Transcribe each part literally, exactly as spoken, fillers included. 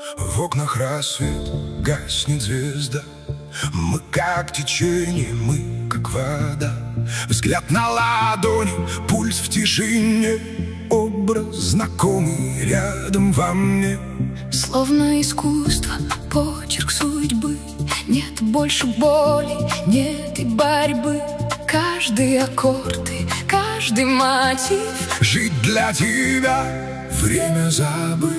В окнах рассвет, гаснет звезда. Мы как течение, мы как вода. Взгляд на ладони, пульс в тишине. Образ знакомый рядом во мне. Словно искусство, почерк судьбы. Нет больше боли, нет и борьбы. Каждый аккорд и каждый мотив. Жить для тебя, время забыть.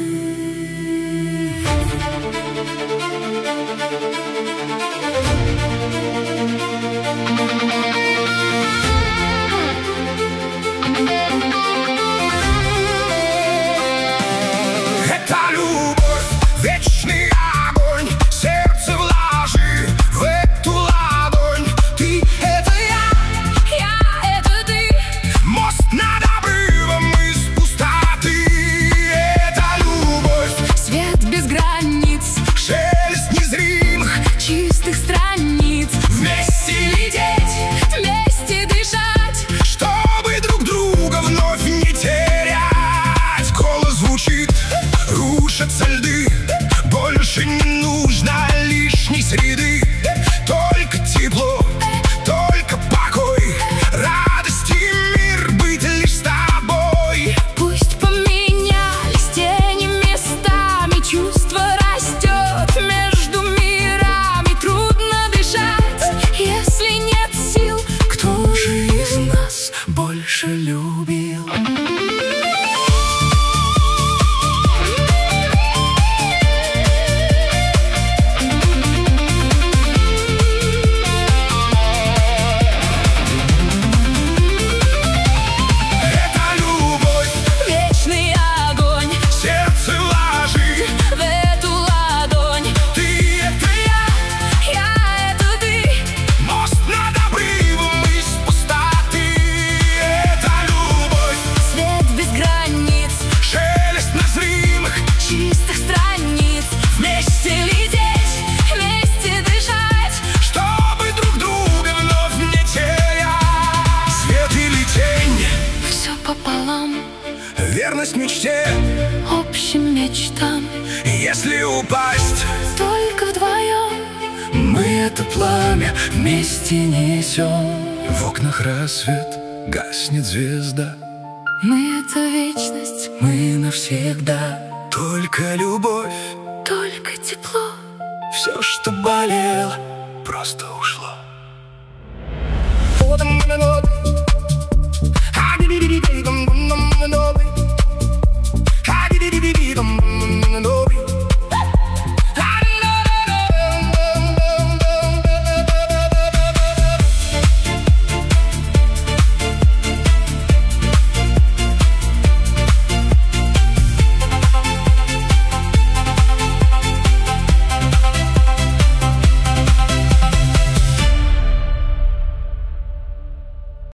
Это любовь, вечный огонь. Сердце вложи в эту ладонь. Ты — это я, Я — это ты. мост над обрывом из пустоты. Это любовь, Свет без границ, шелест незримых чистых страниц. вместе лететь, Вместе дышать, чтобы друг друга вновь не терять. Голос звучит, рушатся льды. Больше не нужно лишней среды. Только тепло, только покой. Радость и мир быть лишь с тобой. пусть поменялись тени местами. Чувство растет между мирами. Трудно дышать, если нет сил. Кто же из нас больше любил? Это любовь, Вечный огонь сердце вложи. в эту ладонь. Ты — это я, Я — это ты. мост над обрывом из пустоты. Это любовь, Свет без границ, шелест незримых чистых страниц. Вместе лететь, вместе дышать. чтобы друг друга вновь не терять. Свет или тень, Все пополам, верность мечте. общим мечтам. Если упасть, Только вдвоем мы это пламя вместе несем. В окнах рассвет, гаснет звезда. мы — это вечность, Мы навсегда. Только любовь, только тепло. все, что болело, просто ушло. Вот он,